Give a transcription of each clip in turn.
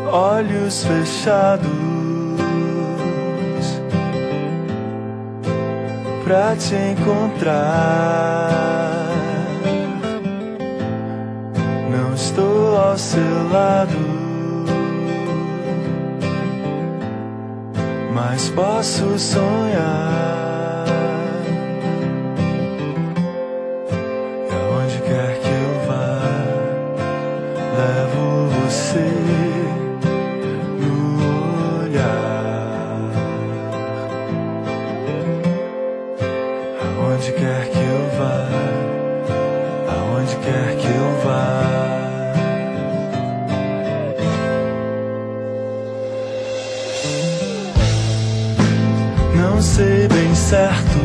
olhos fechados pra te encontrar. Não estou ao seu lado, mas posso sonhar. E aonde quer que eu vá, levo você no olhar. Aonde quer que eu vá, aonde quer que eu vá. Não sei bem certo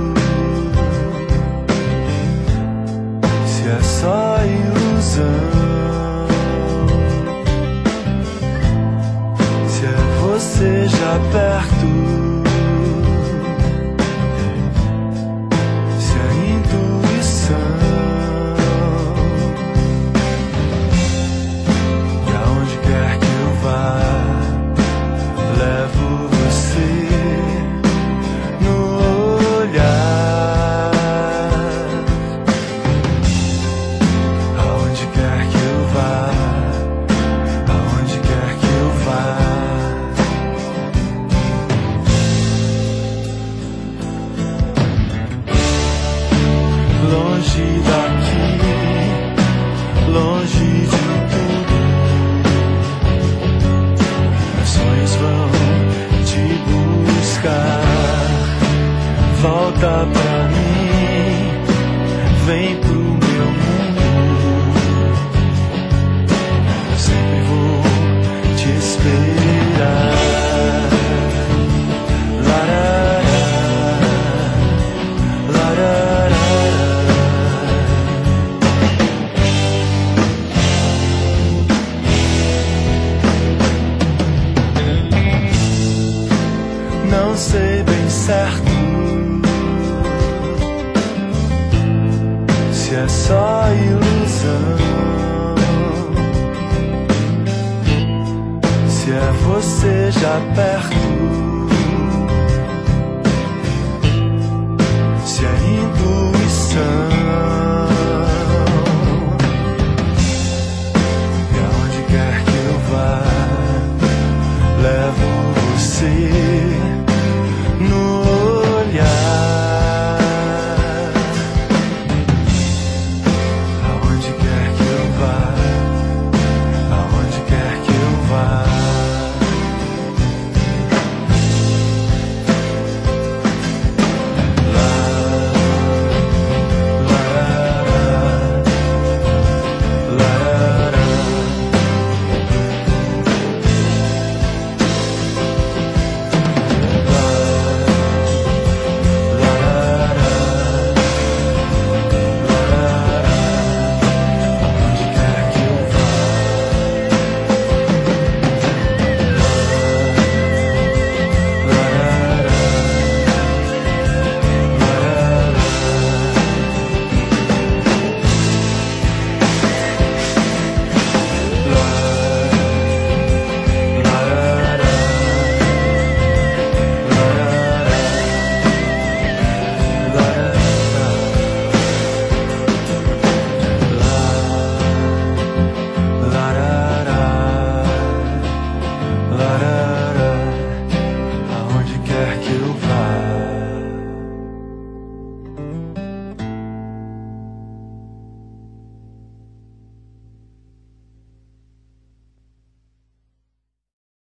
se é só ilusão, se é você já perto, se é intuição. E aonde quer que eu vá, levo você no olhar. Aonde quer que eu vá, aonde quer que eu vá. Longe daqui, longe de tudo, meus sonhos vão te buscar. Volta pra mim, vem pro meu mundo. Eu sempre vou te esperar. Larará, larará. Não sei bem certo se é só ilusão, se é você já perto,